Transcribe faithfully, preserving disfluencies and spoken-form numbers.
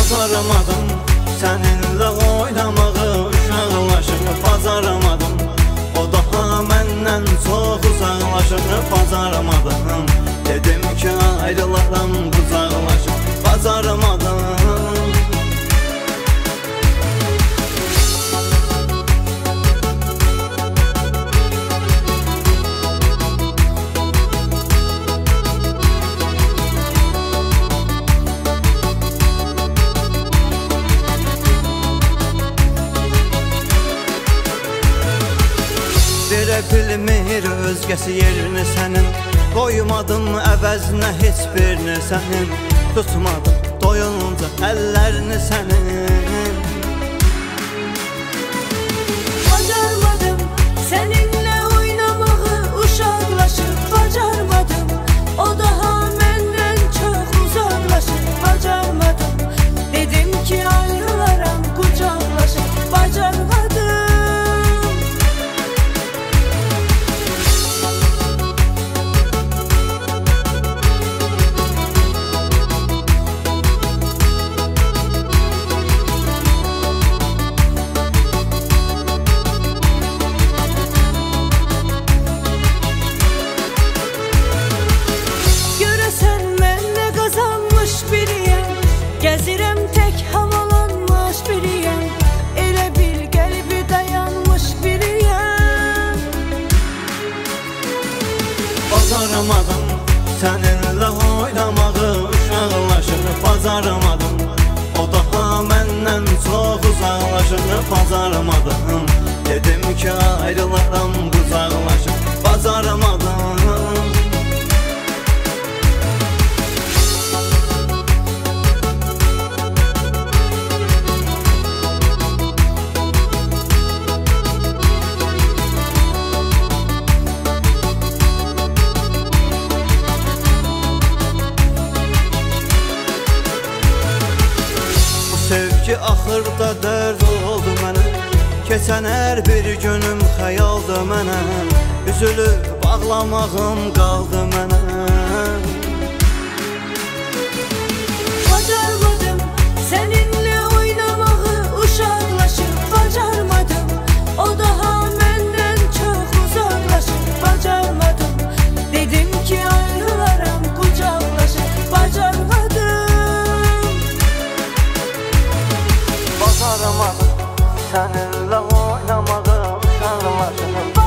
Bacaramadım seninle oynamağı, uşaqlaşıb bacaramadım. O daha məndən çox uzaqlaşıb bacaramadım. Dedim ki ayrılaram qucaqlaşıb bacaramadım. Verə bilmir özgəsi yerini sənin, qoymadım əvəzinə heç birini sənin, tutmadım doyunca əllərini sənin. Bacarmadım səninlə oynamağı, uşaqlaşıb bacarmadım. O daha məndən çox uzaqlaşıb bacarmadım. Dedim ki ayrılaram qucaqlaşıb bacarmadım. Gəzirəm tək havalanmış biriyəm, elə bil qəlbi dayanmış biriyəm. Bacaramadım səninlə oynamağı, uşaqlaşıb bacaramadım. O daha məndən çox uzaqlaşıb bacaramadım. Dedim ki ayrılaram qucaqlaşıb bacaramadım. Sevgi axırda dərd oldu mənə, keçən hər bir günüm xəyaldı mənə, üzülüb bağlamağım qaldı mənə. Bacarmadım səninlə oynamağı, uşaqlaşıb bacarmadım. O daha məndən çox uzaqlaşıb bacarmadım. Dedim ki ayrılaram qucaqlaşıb bacarmadım. Bacaramadım səninlə oynamağı, uşaqlaşıb